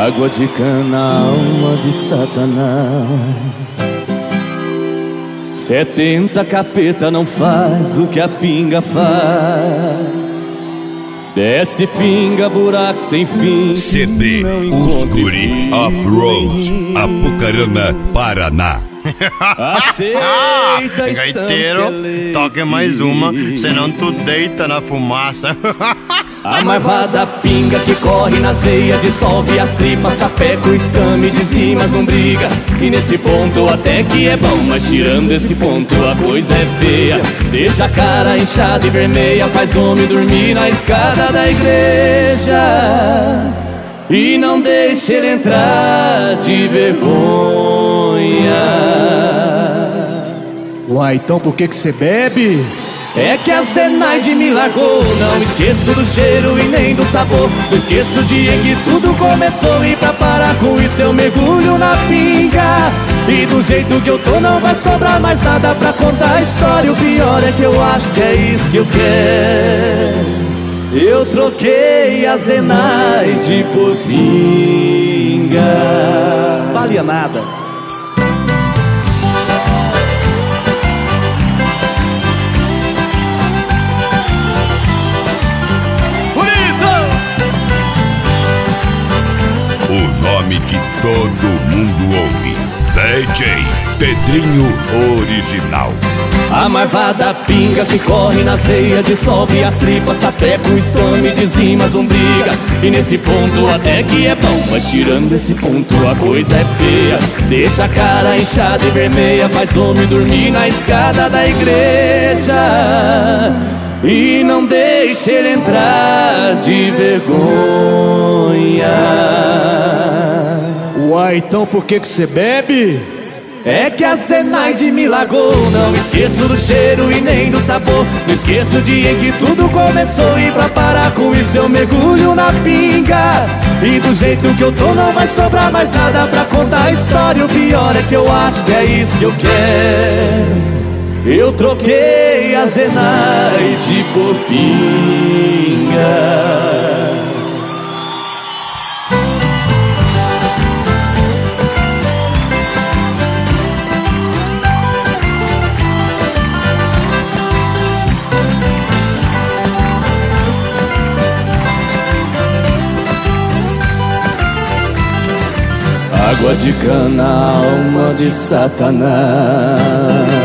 Água de cana, alma de Satanás. 70 capeta não faz o que a pinga faz. Desce pinga, buraco sem fim. CD Os Guri Off-Road, Apucarana, Paraná. Aceita, gaiteiro, toque mais uma, senão tu deita na fumaça. A marvada pinga que corre nas veias, dissolve as tripas, sapeca o escame, dizima as lombriga. E nesse ponto até que é bom, mas tirando esse ponto a coisa é feia. Deixa a cara inchada e vermelha, faz homem dormir na escada da igreja. E não deixa ele entrar de vergonha. Uai, então por que cê bebe? É que a Zenaide me largou. Não esqueço do cheiro e nem do sabor. Não esqueço o dia em que tudo começou. E pra parar com isso eu mergulho na pinga. E do jeito que eu tô não vai sobrar mais nada pra contar a história. O pior é que eu acho que é isso que eu quero. Eu troquei a Zenaide por pinga. Valia nada. O nome que todo mundo ouve, DJ Pedrinho Original. A marvada pinga que corre nas veias, dissolve as tripas, sapeca o escame, dizima as lombriga. E nesse ponto até que é bom, mas tirando esse ponto a coisa é feia. Deixa a cara inchada e vermelha, faz homem dormir na escada da igreja. E não deixa ele entrar de vergonha. Uai, então por que cê bebe? É que a Zenaide me largou. Não esqueço do cheiro e nem do sabor. Não esqueço o dia em que tudo começou. E pra parar com isso eu mergulho na pinga. E do jeito que eu tô não vai sobrar mais nada pra contar a história. O pior é que eu acho que é isso que eu quero. Eu troquei a Zenaide por pinga. Água de cana, alma de Satanás.